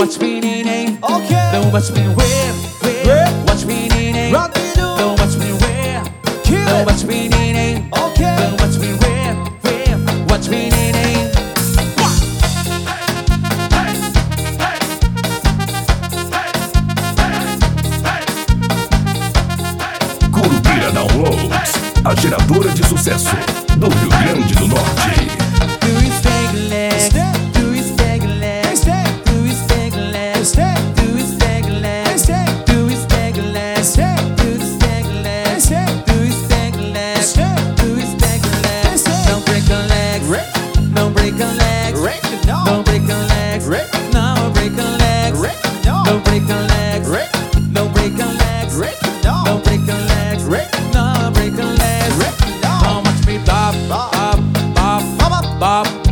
watch me nay. Okay. Don't watch me wear. Watch me nay. Don't watch me wear. Don't watch me nay. Okay. Don't watch me wear. Watch me nay. Curupira Downloads, a geradora de sucesso do Rio Grande do Norte. Do it stagger legs. Do it stagger legs. Do it stagger legs. Do it stagger legs. Do it stagger legs. Do it stagger legs. Do it stagger legs. Do it stagger legs. Don't break your legs. Don't break your legs. Don't break your legs. No, break your legs. Don't break your legs. Don't break your legs. Don't break your legs. No, break your legs. Don't watch me bop, bop, bop, bop, bop.